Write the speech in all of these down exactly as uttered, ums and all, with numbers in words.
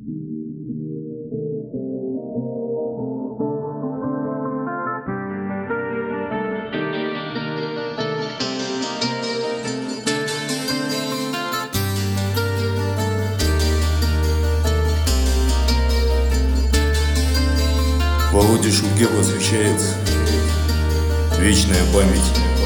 Володе Шульге посвящается вечная память.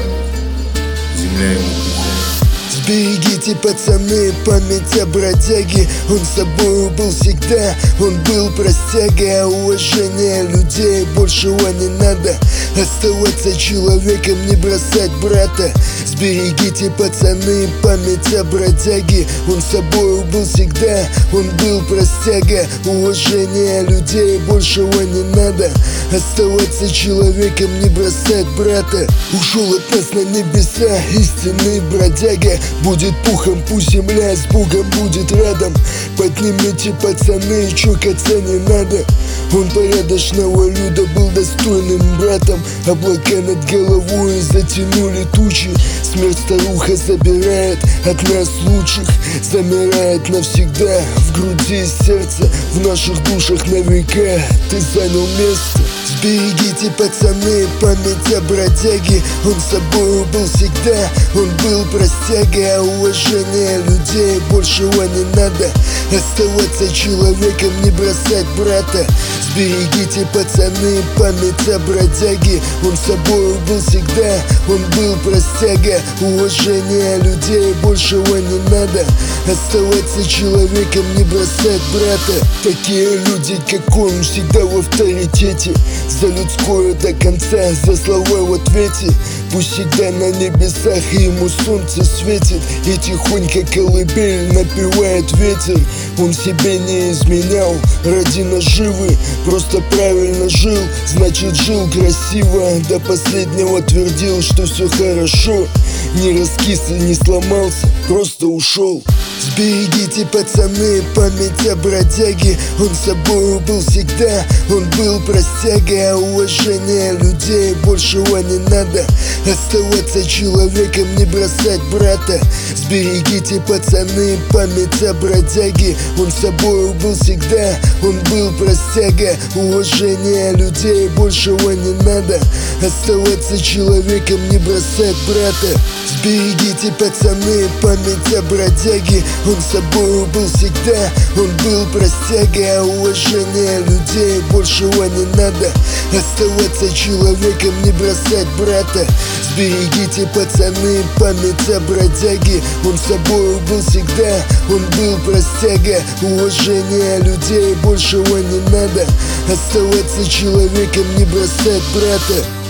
Земля ему пухом. Сберегите, пацаны, память о бродяге. Он собою был всегда, он был простяга. Уважение людей, большего не надо. Оставаться человеком, не бросать брата. Сберегите, пацаны, память о бродяге. Он собою был всегда, он был простяга. Уважение людей, большего не надо. Оставаться человеком, не бросать брата. Ушел от нас на небеса истинный бродяга. Будет пухом, пусть земля с Богом будет рядом. Поднимите, пацаны, чокаться не надо. Он порядочного люда был достойным братом. Облака над головой затянули тучи. Смерть старуха забирает от нас лучших. Замирает навсегда в груди и сердце. В наших душах на века ты занял место. Сберегите, пацаны, память о бродяге. Он собою был всегда, он был простяга. Уважение людей, большего не надо. Оставаться человеком, не бросать брата. Сберегите, пацаны, память о бродяге. Он собою был всегда, он был простяга. Уважение людей, большего не надо. Оставаться человеком, не бросать брата. Такие люди, как он, всегда в авторитете. За людское до конца, за слова в ответе. Пусть всегда на небесах и ему солнце светит. И тихонько колыбель напевает ветер. Он себе не изменял ради наживы. Просто правильно жил, значит жил красиво. До последнего твердил, что все хорошо. Не раскис и не сломался, просто ушел. Сберегите, пацаны, память о бродяге. Он собою был всегда, он был простяга. Уважение людей, большего не надо. Оставаться человеком, не бросать брата. Сберегите, пацаны, память о бродяге. Он собою был всегда, он был простяга. Уважение людей, большего не надо. Оставаться человеком, не бросать брата. Сберегите, пацаны, память о бродяге. Он собою был всегда, он был простяга. Уважение людей, большего не надо. Оставаться человеком, не бросать брата. Сберегите, пацаны, память о бродяге. Он собою был всегда, он был простяга. Уважение людей, большего не надо. Оставаться человеком, не бросать брата.